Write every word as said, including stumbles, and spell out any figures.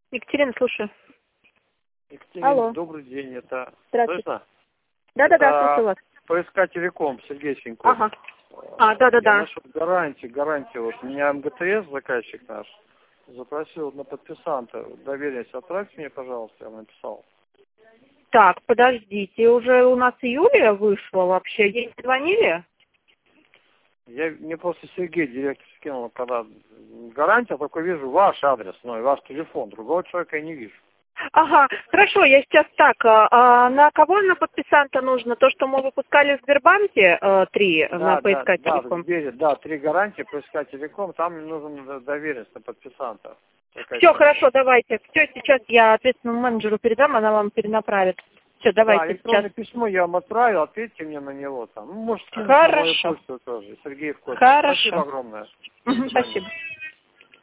Екатерина, слушаю. Екатерина, Алло. добрый день. Это Здравствуйте. слышно? Да-да-да, Это слушаю вас. ПСК Телеком, Сергей Синьков. Ага. А, да-да-да. Я насчет гарантии, гарантии. Вот меня МГТС, заказчик наш, запросил на подписанта. Доверенность отправьте мне, пожалуйста, я написал. Так, подождите, уже у нас июля вышло вообще. Ей не звонили? Я, мне просто Сергей, директор, скинул, когда гарантия, только вижу ваш адрес, ну и ваш телефон. Другого человека я не вижу. Ага, хорошо, я сейчас так, а, а на кого на подписанта нужно? То, что мы выпускали в Сбербанке, а, три Да, на да, ПСК да, Телеком? в Сбере, да, три гарантии, ПСК Телеком, там мне нужна доверенность на подписанта. Все, хорошо, давайте. Все, сейчас я ответственному менеджеру передам, она вам перенаправит. Все, Да, давайте электронное сейчас. письмо я вам отправил, ответьте мне на него там. Ну, может, скинуть на мою Хорошо. почту тоже. Сергей в код. Хорошо. Спасибо огромное. До Мгм, свидания. спасибо.